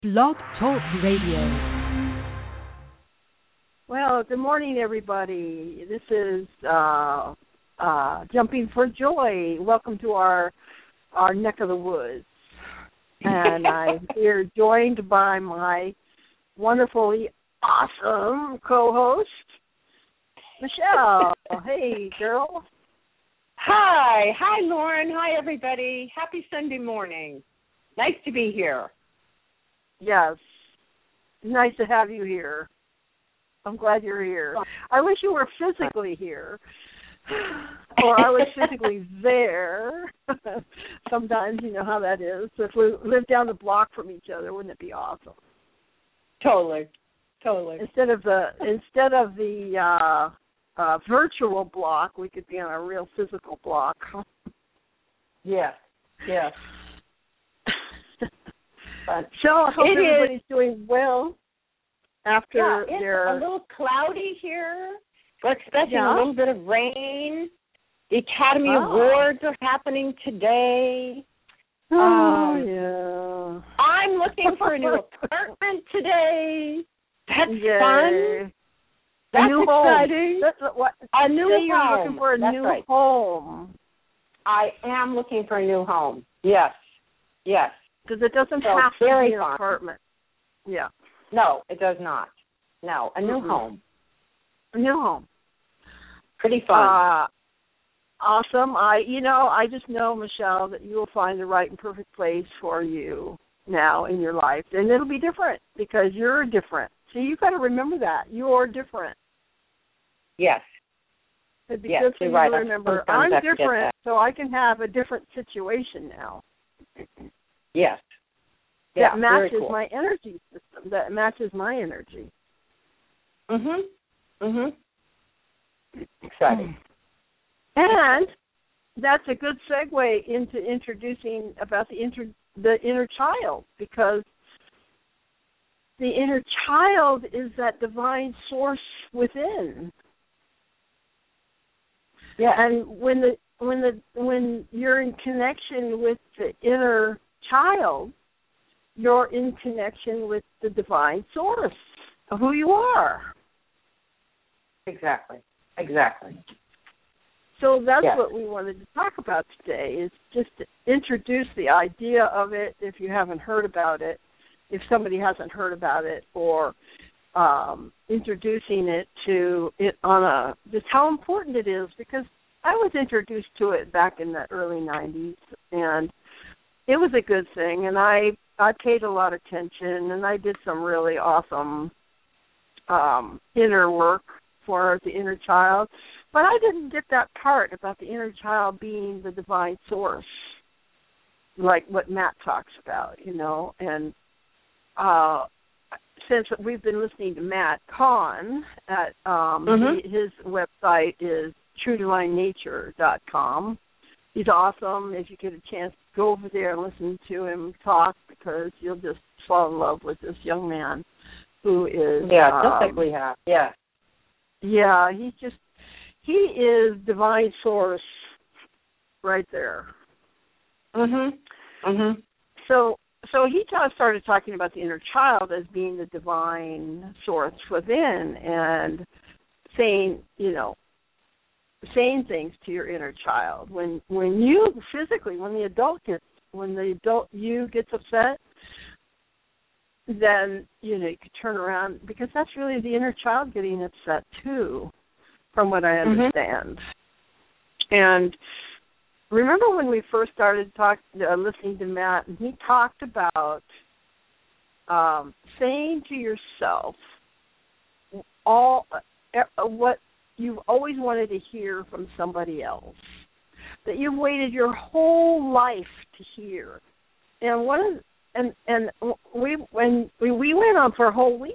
Blog Talk Radio. Well, good morning, everybody. This is Jumping for Joy. Welcome to our neck of the woods. And I'm here joined by my wonderfully awesome co-host, Michelle. Hey, girl. Hi, Lauren. Hi, everybody. Happy Sunday morning. Nice to be here. Yes. Nice to have you here. I'm glad you're here. I wish you were physically here, or I was physically there. Sometimes you know how that is. If we lived down the block from each other, wouldn't it be awesome? Totally. Instead of the virtual block, we could be on a real physical block. Yes. So I hope everybody's doing well after it's their... a little cloudy here. We're expecting a little bit of rain. The Academy Awards are happening today. Yeah. I'm looking for a new apartment today. That's Yay. fun. That's a new exciting. Home. A new home. You're looking for a new home. I am looking for a new home. Yes. Because it doesn't have to be an apartment. Yeah. No, it does not. No, a new home. A new home. Pretty fun. Awesome. I just know, Michelle, that you will find the right and perfect place for you now in your life. And it'll be different because you're different. So you've got to remember that. You're different. Yes. It'd be good for you to remember, I'm different, so I can have a different situation now. Yes. That matches my energy system. That matches my energy. Exciting. And that's a good segue into introducing about the inner child, because the inner child is that divine source within. Yeah. And when you're in connection with the inner child, you're in connection with the divine source of who you are. Exactly. So that's what we wanted to talk about today, is just to introduce the idea of it if you haven't heard about it, if somebody hasn't heard about it, or introducing it to it on just how important it is, because I was introduced to it back in the early 90s, and it was a good thing, and I paid a lot of attention, and I did some really awesome inner work for the inner child. But I didn't get that part about the inner child being the divine source, like what Matt talks about, And since we've been listening to Matt Kahn, at his website is truedivinenature.com. He's awesome. If you get a chance, go over there and listen to him talk, because you'll just fall in love with this young man who is... Yeah, just like we have. Yeah. Yeah, he is divine source right there. So he started talking about the inner child as being the divine source within, and saying things to your inner child. When you physically, when the adult you gets upset, then you could turn around, because that's really the inner child getting upset too, from what I understand. And remember when we first started listening to Matt, and he talked about saying to yourself what you've always wanted to hear from somebody else, that you've waited your whole life to hear. And we went on for a whole week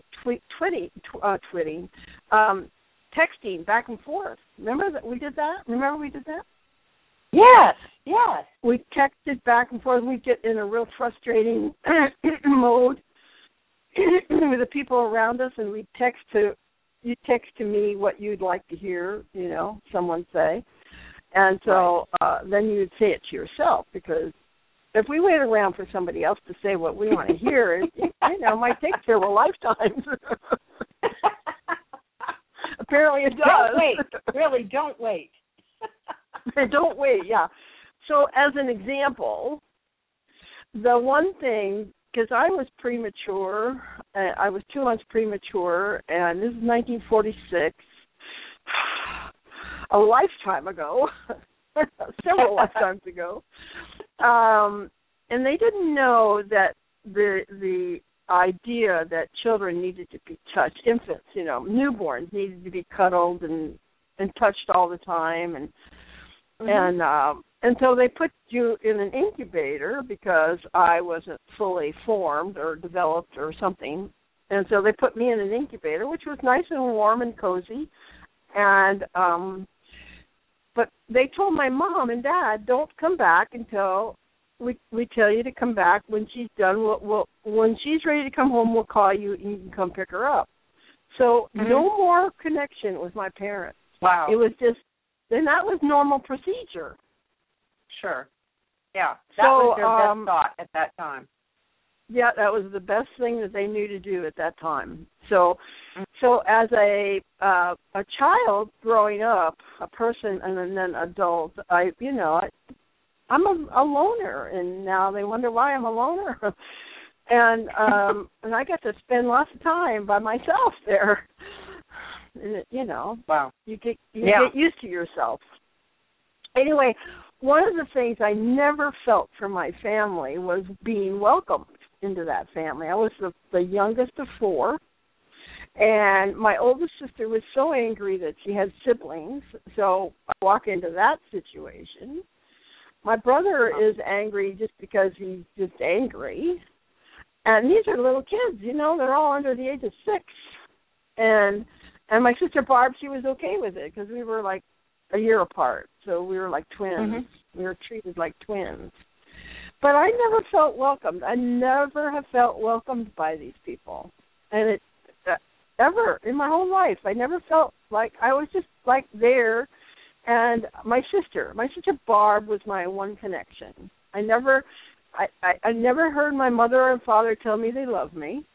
texting back and forth. Remember that we did that? Yes. We texted back and forth. We get in a real frustrating mode with the people around us, and we you text to me what you'd like to hear, someone say. And so then you would say it to yourself, because if we wait around for somebody else to say what we want to hear, it might take several lifetimes. Apparently it does. Don't wait. Really, don't wait. Don't wait, yeah. So as an example, the one thing, because I was premature, I was 2 months premature, and this is 1946, a lifetime ago, several lifetimes ago, and they didn't know that the idea that children needed to be touched, infants, newborns needed to be cuddled and touched all the time, and so they put you in an incubator because I wasn't fully formed or developed or something, and so they put me in an incubator, which was nice and warm and cozy, and but they told my mom and dad, don't come back until we tell you to come back. When she's done, when she's ready to come home, we'll call you and you can come pick her up. So no more connection with my parents. Wow. It was just, and that was normal procedure. Sure. Yeah. That was their best thought at that time. Yeah, that was the best thing that they knew to do at that time. So as a child growing up, a person and then adult, I'm a loner, and now they wonder why I'm a loner. And I get to spend lots of time by myself there. And wow. You get used to yourself. Anyway, one of the things I never felt from my family was being welcomed into that family. I was the youngest of four, and my oldest sister was so angry that she had siblings, so I walk into that situation. My brother is angry just because he's just angry, and these are little kids, they're all under the age of 6, and my sister Barb, she was okay with it because we were like a year apart, so we were like twins. We were treated like twins. But I never felt welcomed. I never have felt welcomed by these people. And it ever in my whole life, I never felt like I was just like there. And my sister Barb was my one connection. I never heard my mother and father tell me they loved me.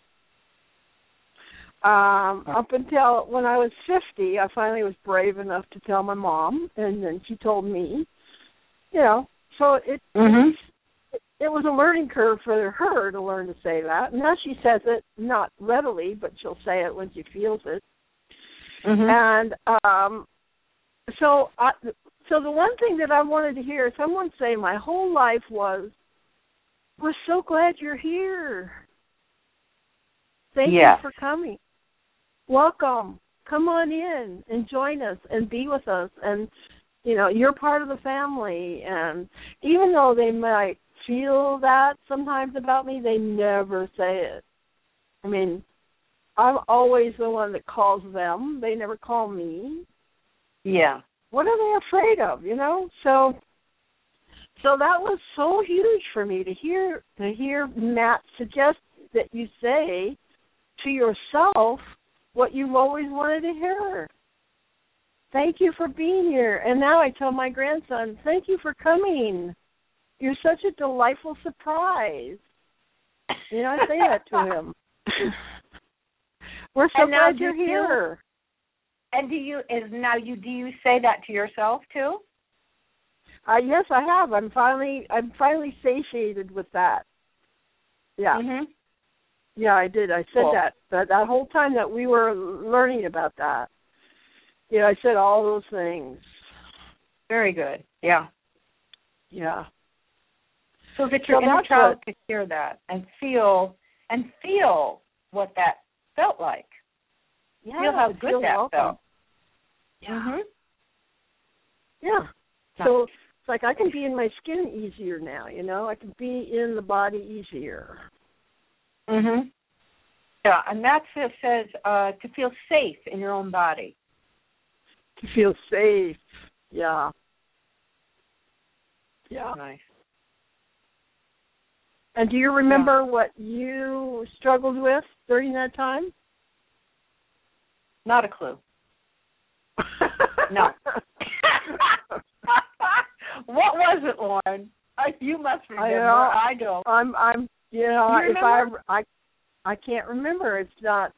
Up until when I was 50, I finally was brave enough to tell my mom, and then she told me. So it was a learning curve for her to learn to say that. Now she says it not readily, but she'll say it when she feels it. And so the one thing that I wanted to hear someone say my whole life was, "We're so glad you're here. Thank you for coming. Welcome. Come on in and join us and be with us. And, you're part of the family." And even though they might feel that sometimes about me, they never say it. I mean, I'm always the one that calls them. They never call me. Yeah. What are they afraid of, So that was so huge for me to hear Matt suggest that you say to yourself what you've always wanted to hear. Thank you for being here. And now I tell my grandson, thank you for coming. You're such a delightful surprise. I say that to him. We're so glad you're here. And do you say that to yourself too? Yes, I have. I'm finally satiated with that. Yeah. Yeah, I did. I said that whole time that we were learning about that. I said all those things. Very good. Yeah. Yeah. So that your inner child could hear that and feel what that felt like. Yeah. Feel how good that felt. Yeah. Yeah. So it's like I can be in my skin easier now, I can be in the body easier. Yeah, and that says to feel safe in your own body. To feel safe. Yeah. Yeah. Nice. And do you remember what you struggled with during that time? Not a clue. No. What was it, Lauren? You must remember. I don't. I'm. You know, you if I can't remember. It's not.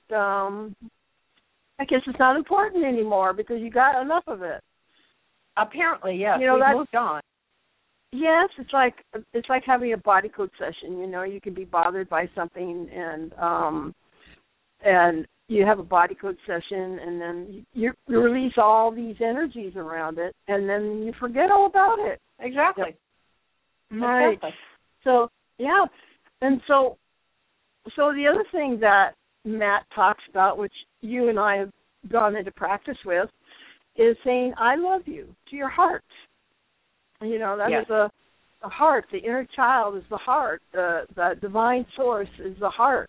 I guess it's not important anymore because you got enough of it. Apparently, yes. You know, we've moved on. Yes, it's like having a body code session. You know, you can be bothered by something, and you have a body code session, and then you release all these energies around it, and then you forget all about it. Exactly. Yep. Right. Exactly. So yeah, and so the other thing that Matt talks about, which you and I have gone into practice with, is saying "I love you" to your heart. You know, that is the heart. The inner child is the heart. The divine source is the heart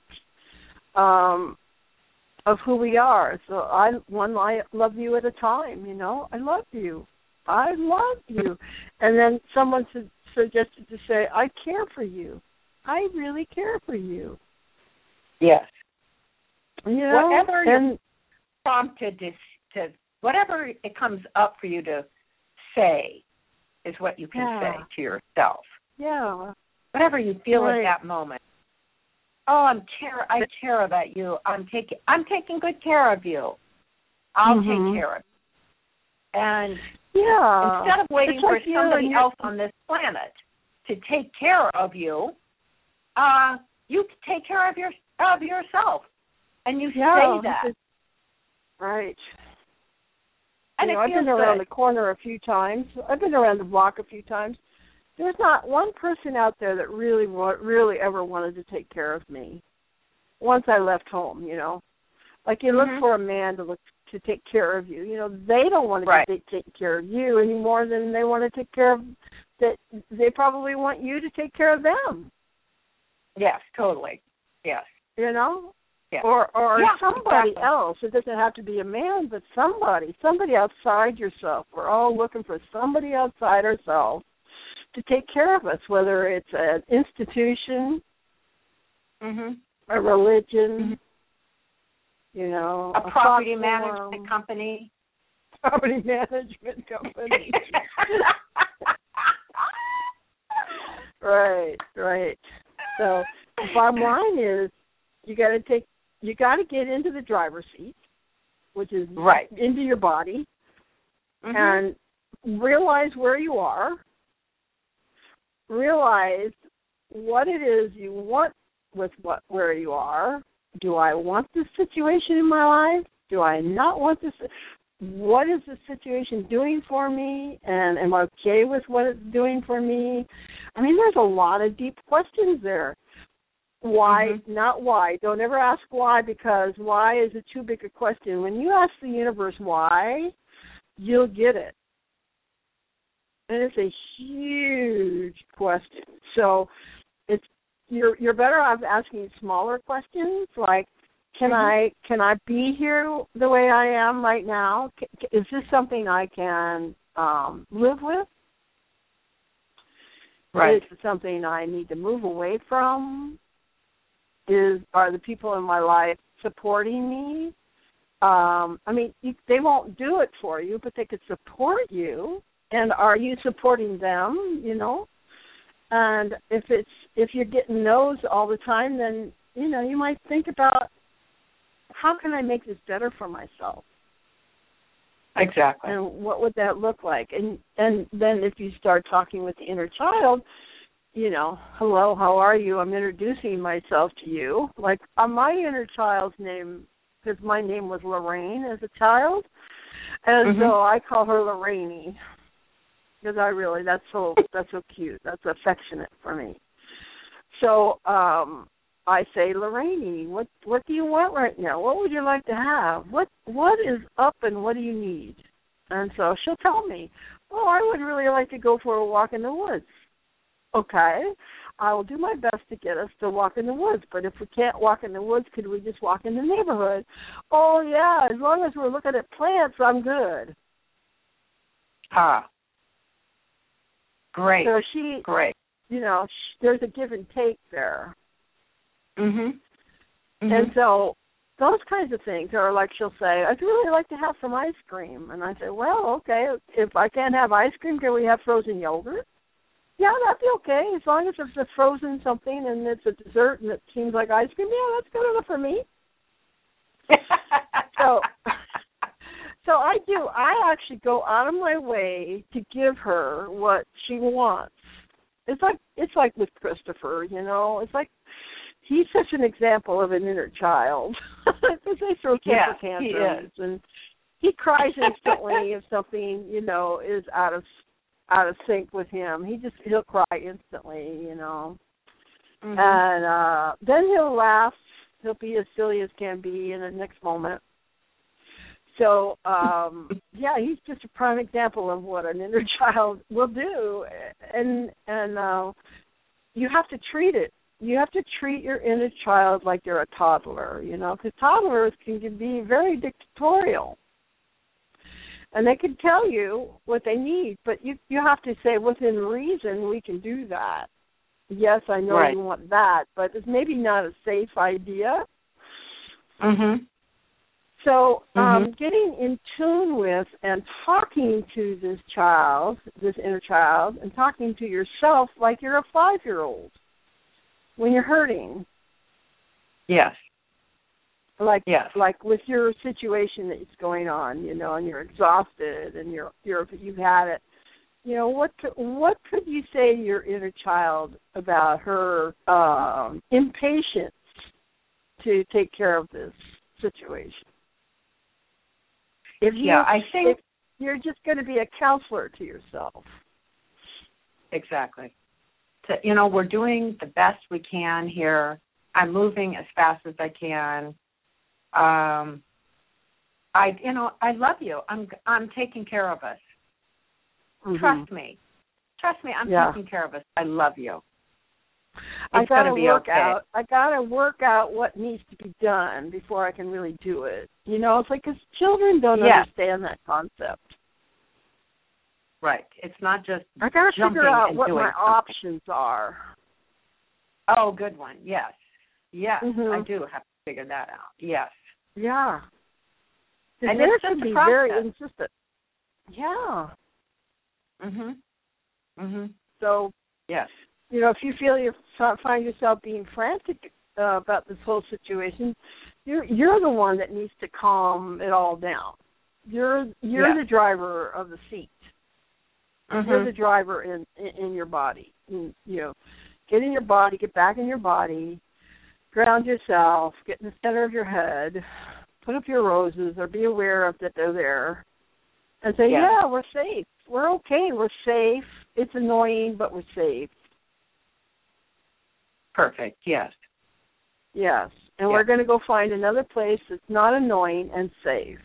of who we are. So I love you at a time. You know, I love you. I love you. And then someone suggested to say, I care for you. I really care for you. Yes. You know, whatever you're prompted to whatever it comes up for you to say is what you can say to yourself. Yeah. Whatever you feel at that moment. Oh, I care about you. I'm taking good care of you. I'll take care of you. And instead of waiting for somebody else on this planet to take care of you, you take care of yourself. And you say that. Right. And I've been around the corner a few times. I've been around the block a few times. There's not one person out there that really ever wanted to take care of me. Once I left home, you know, like you look for a man to take care of you. You know, they don't want to take care of you any more than they want to take care of that. They probably want you to take care of them. Yes, totally. Yes. You know. Yeah. Or somebody else. It doesn't have to be a man, but somebody outside yourself. We're all looking for somebody outside ourselves to take care of us, whether it's an institution, a religion, you know, a property management company. Property management company. Right. So the bottom line is you got to get into the driver's seat, which is into your body, and realize where you are. Realize what it is you want with where you are. Do I want this situation in my life? Do I not want this? What is the situation doing for me? And am I okay with what it's doing for me? I mean, there's a lot of deep questions there. Why, not why. Don't ever ask why, because why is too big a question. When you ask the universe why, you'll get it. And it's a huge question. So you're better off asking smaller questions like, can I be here the way I am right now? Is this something I can live with? Right. Is it something I need to move away from? Are the people in my life supporting me? I mean, they won't do it for you, but they could support you. And are you supporting them? You know, and if you're getting no's all the time, then you might think about how can I make this better for myself. Exactly. And what would that look like? And then if you start talking with the inner child, hello, how are you? I'm introducing myself to you. Like my inner child's name, because my name was Lorraine as a child, and so I call her Lorraine because that's so cute. That's affectionate for me. So I say, Lorraine, what do you want right now? What would you like to have? What is up and what do you need? And so she'll tell me, I would really like to go for a walk in the woods. Okay, I will do my best to get us to walk in the woods, but if we can't walk in the woods, could we just walk in the neighborhood? Oh, yeah, as long as we're looking at plants, I'm good. Great. So great. There's a give and take there. And so those kinds of things are like she'll say, I'd really like to have some ice cream. And I say, well, okay, if I can't have ice cream, can we have frozen yogurt? Yeah, that'd be okay. As long as it's a frozen something and it's a dessert and it seems like ice cream, yeah, that's good enough for me. So I do. I actually go out of my way to give her what she wants. It's like with Christopher, you know. It's like he's such an example of an inner child. Because they throw temper tantrums and he cries instantly if something, you know, is out of sync with him. He'll cry instantly, you know. Mm-hmm. And then he'll laugh. He'll be as silly as can be in the next moment. So, yeah, he's just a prime example of what an inner child will do. And you have to treat it. You have to treat your inner child like they're a toddler, you know, because toddlers can be very dictatorial. And they can tell you what they need, but you have to say, within reason, we can do that. Yes, I know you want that, but it's maybe not a safe idea. Mm-hmm. So getting in tune with and talking to this child, this inner child, and talking to yourself like you're a 5-year-old when you're hurting. Yes. Like with your situation that's going on, you know, and you're exhausted and you've had it. You know, what could you say to your inner child about her impatience to take care of this situation? I think you're just going to be a counselor to yourself. Exactly. So, you know, we're doing the best we can here. I'm moving as fast as I can. I love you. I'm taking care of us. Mm-hmm. Trust me, I'm taking care of us. I love you. I gotta work out what needs to be done before I can really do it. You know, it's like because children don't understand that concept. Right. It's not just I gotta figure out what my options are. Oh, good one. Yes. Mm-hmm. I do have to figure that out. Yes. Yeah. And it's just be a process. very insistent. Yeah. So. Yes. You know, if you find yourself being frantic about this whole situation, you're the one that needs to calm it all down. You're the driver of the seat. Mm-hmm. You're the driver in your body. You know, get in your body, get back in your body, ground yourself, get in the center of your head, put up your roses, or be aware of that they're there, and say, yeah, we're safe. We're okay. We're safe. It's annoying, but we're safe. Perfect, yes. Yes, and we're going to go find another place that's not annoying and safe.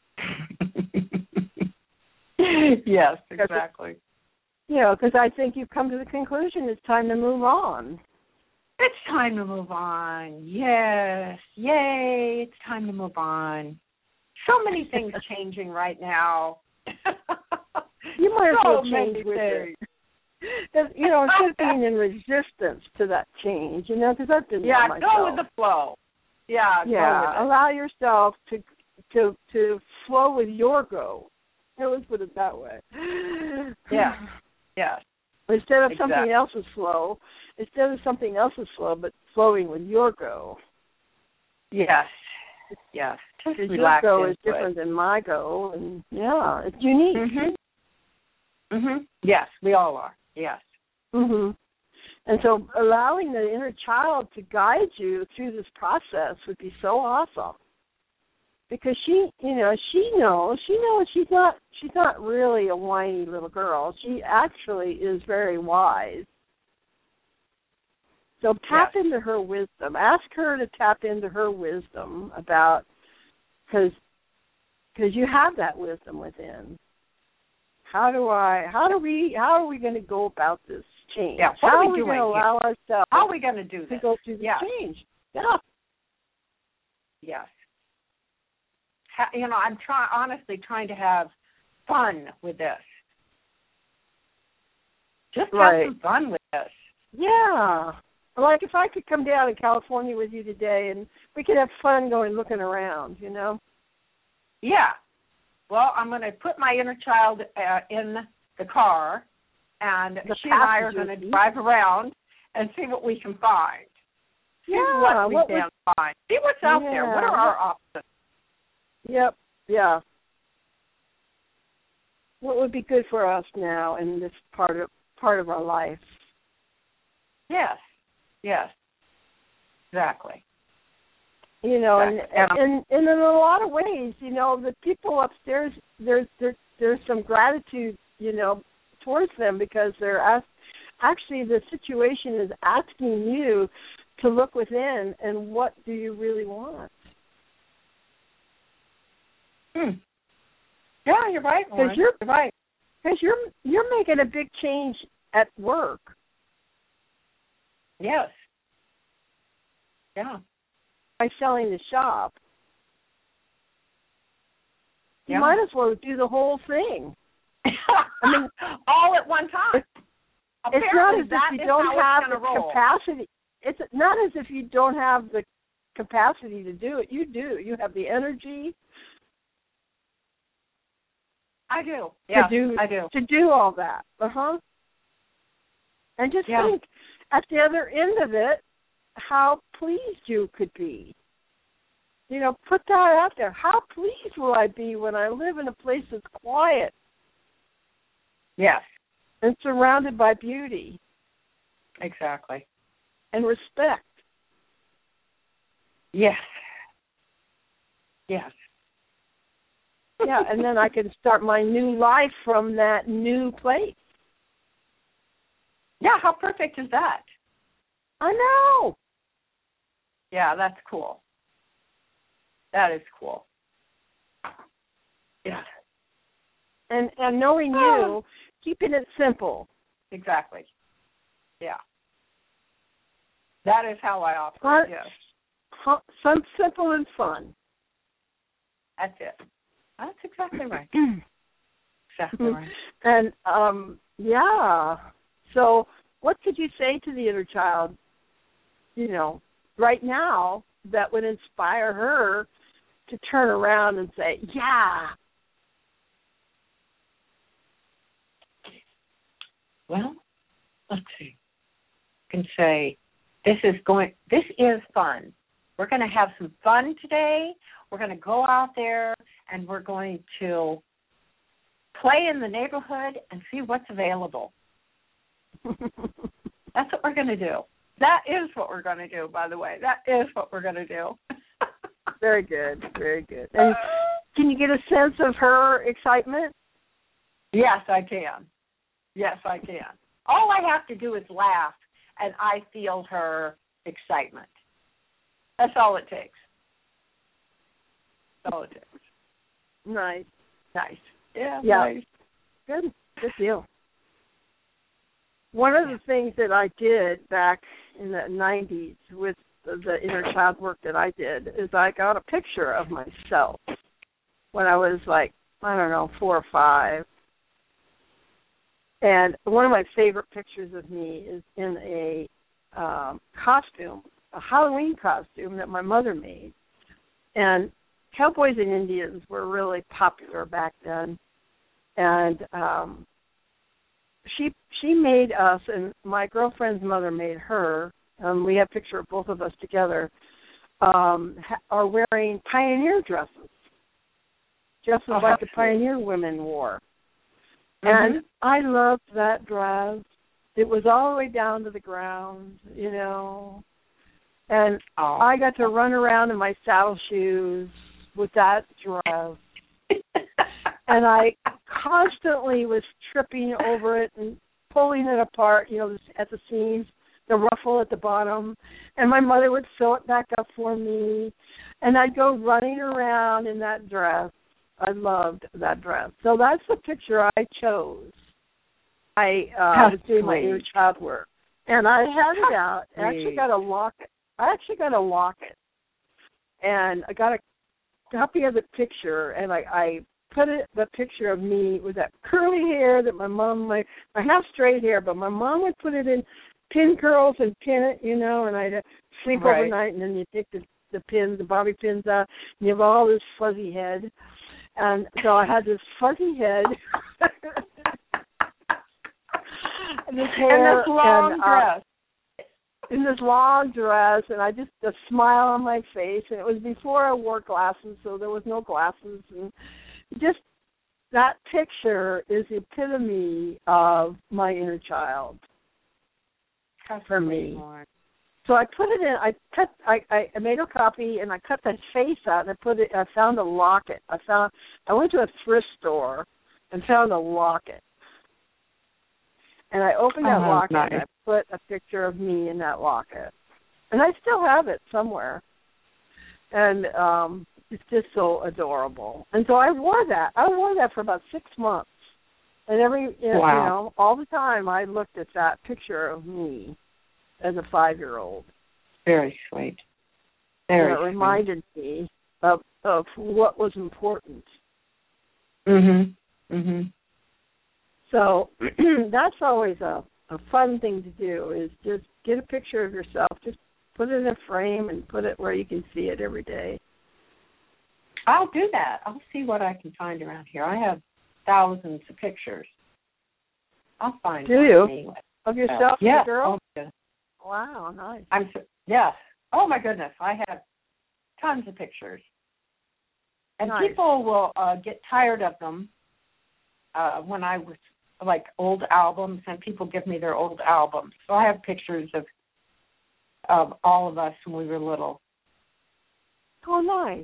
Yes, exactly. You know, because I think you've come to the conclusion it's time to move on. It's time to move on. Yes. Yay, it's time to move on. So many things changing right now. You might as well change with it. You know, instead of being in resistance to that change, you know, because I've been there myself. Go with the flow. Yeah, go with it. Allow yourself to flow with your go. Let's put it that way. Yeah. Instead of something else's flow, but flowing with your go. Yes. Just relax. Your go is different than my go, and it's unique. Yes, we all are. Yes. And so allowing the inner child to guide you through this process would be so awesome. Because she knows she's not really a whiny little girl. She actually is very wise. So tap into her wisdom. Ask her to tap into her wisdom about, because you have that wisdom within. How are we going to go about this change? Yeah, how are we going to allow ourselves? How are we going to do this? To go through the change? Yeah. Yes. You know, I'm honestly trying to have fun with this. Just have some fun with this. Yeah. Like if I could come down to California with you today and we could have fun looking around, you know? Yeah. Well, I'm going to put my inner child in the car and she and I are going to drive around and see what we can find. See what we can find. See what's out there. What are our options? Yep. Yeah. What would be good for us now in this part of our life? Yes. Yes. Exactly. You know, and in a lot of ways, you know, the people upstairs, there's some gratitude, you know, towards them because they're actually the situation is asking you to look within and what do you really want. Yeah, you're right. Because you're right. Because you're making a big change at work. Yes. Yeah. By selling the shop. You might as well do the whole thing. I mean, all at one time. It's not as if you don't have the capacity. It's not as if you don't have the capacity to do it. You do. You have the energy. I do. Yeah, I do. To do all that. And just think, at the other end of it, how pleased you could be. You know, put that out there. How pleased will I be when I live in a place that's quiet? Yes. And surrounded by beauty. Exactly. And respect. Yes. Yes. Yeah, and then I can start my new life from that new place. Yeah, how perfect is that? I know. Yeah, that's cool. That is cool. Yeah. And knowing you, keeping it simple. Exactly. Yeah. That is how I operate, yes. Simple and fun. That's it. That's exactly right. Exactly right. And, so what could you say to the inner child, you know, right now that would inspire her to turn around and say, yeah. Well, let's see. I can say, this is fun. We're going to have some fun today. We're going to go out there and we're going to play in the neighborhood and see what's available. That's what we're going to do. That is what we're going to do, by the way. That is what we're going to do. Very good. Very good. And can you get a sense of her excitement? Yes, I can. Yes, I can. All I have to do is laugh, and I feel her excitement. That's all it takes. That's all it takes. Nice. Nice. Yeah. Nice. Good deal. One of the things that I did back in the 90s with the inner child work that I did is I got a picture of myself when I was 4 or 5. And one of my favorite pictures of me is in a costume, a Halloween costume that my mother made. And cowboys and Indians were really popular back then. And she made us, and my girlfriend's mother made her, we have a picture of both of us together, are wearing pioneer dresses, just like the pioneer women wore. Mm-hmm. And I loved that dress. It was all the way down to the ground, you know. And I got to run around in my saddle shoes with that dress. And I constantly was tripping over it and pulling it apart, you know, at the seams, the ruffle at the bottom. And my mother would sew it back up for me. And I'd go running around in that dress. I loved that dress. So that's the picture I chose. I was doing my inner child work. And I had it out. I actually got a locket. And I got a copy of the picture, and I put the picture of me with that curly hair that my mom, my half straight hair, but my mom would put it in pin curls and pin it, you know, and I'd sleep overnight, and then you take the pins, the bobby pins out, and you have all this fuzzy head. And so I had this fuzzy head. this hair and this long dress. In this long dress, and I just a smile on my face, and it was before I wore glasses, so there was no glasses, and just that picture is the epitome of my inner child for me. So I put it in. I made a copy, and I cut that face out, and I found a locket. I went to a thrift store and found a locket. And I opened that locket, nice. And I put a picture of me in that locket. And I still have it somewhere. And it's just so adorable. And so I wore that. I wore that for about 6 months. And all the time I looked at that picture of me as a 5-year-old. Very sweet. Very sweet. It reminded me of what was important. Mm-hmm. Mm-hmm. So that's always a fun thing to do is just get a picture of yourself, just put it in a frame and put it where you can see it every day. I'll do that. I'll see what I can find around here. I have thousands of pictures. I'll find Do you? Anyway. Of yourself, yeah. girl? Oh, wow, nice. Yes. Oh, my goodness. I have tons of pictures. And nice. People will get tired of them when I was like old albums, and people give me their old albums. So I have pictures of all of us when we were little. Oh, nice.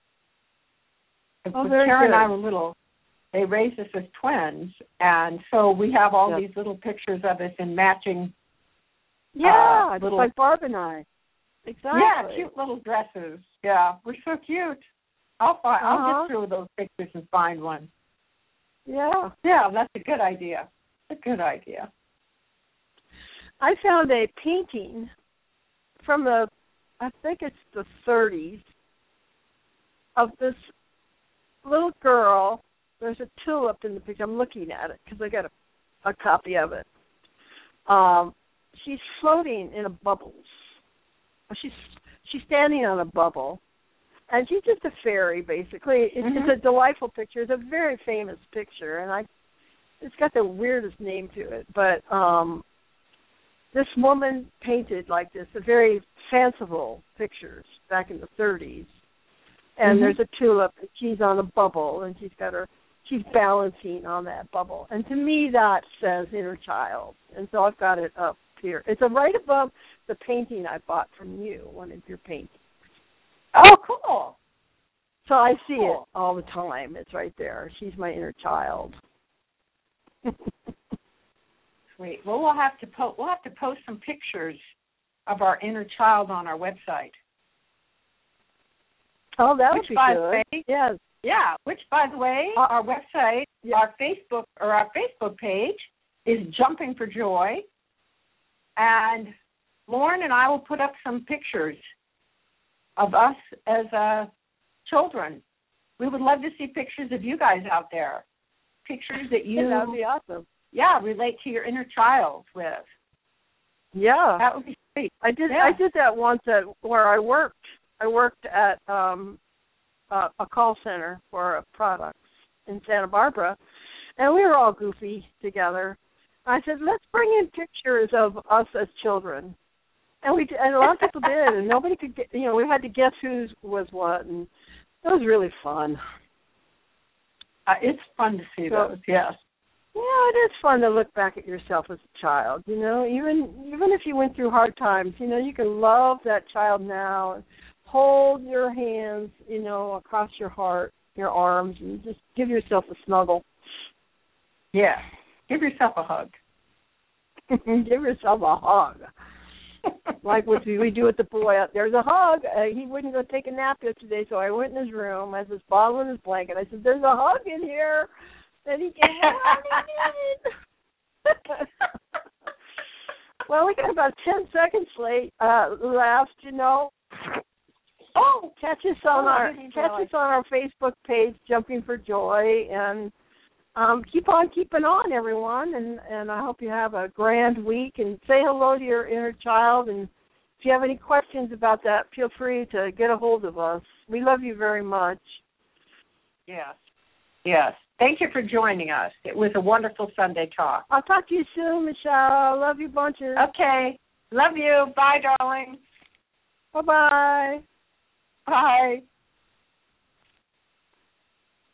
When Tara and I were little, they raised us as twins, and so we have all these little pictures of us in matching. Yeah, just like Barb and I. Exactly. Yeah, cute little dresses. Yeah, we're so cute. I'll get through those pictures and find one. Yeah. Yeah, that's a good idea. It's a good idea. I found a painting from I think it's the 30s, of this little girl. There's a tulip in the picture. I'm looking at it because I got a copy of it. She's floating in a bubble. She's standing on a bubble. And she's just a fairy, basically. It's a delightful picture. It's a very famous picture, and it's got the weirdest name to it. But this woman painted like this, a very fanciful pictures back in the 30s. And there's a tulip, and she's on a bubble, and she's balancing on that bubble. And to me, that says inner child. And so I've got it up here. It's right above the painting I bought from you, one of your paintings. Oh, cool. So I see it all the time. It's right there. She's my inner child. Sweet. Well, we'll have to post some pictures of our inner child on our website. Oh, that would be good. Yes. Yeah. Which, by the way, our website, our Facebook page is Jumping for Joy, and Lauren and I will put up some pictures of us as children. We would love to see pictures of you guys out there. Pictures that you that would be awesome. Yeah, relate to your inner child with. Yeah. That would be sweet. I did that once where I worked. I worked at a call center for products in Santa Barbara, and we were all goofy together. I said, let's bring in pictures of us as children. And a lot of people did, and nobody could get, we had to guess who was what, and it was really fun. It's fun to see those, yes. Yeah, it is fun to look back at yourself as a child, even if you went through hard times, you can love that child now and hold your hands, across your heart, your arms, and just give yourself a snuggle. Yeah, give yourself a hug. Give yourself a hug. Like what we do with the boy out there's a hug. He wouldn't go take a nap yesterday, so I went in his room, has his bottle and his blanket. I said, there's a hug in here. And he gave me what he needed. Well, we got about 10 seconds left, Oh, catch us on our Facebook page, Jumping for Joy, and keep on keeping on, everyone, and I hope you have a grand week, and say hello to your inner child, and if you have any questions about that, feel free to get a hold of us. We love you very much. Yes. Yes. Thank you for joining us. It was a wonderful Sunday talk. I'll talk to you soon, Michelle. Love you bunches. Okay. Love you. Bye, darling. Bye-bye. Bye.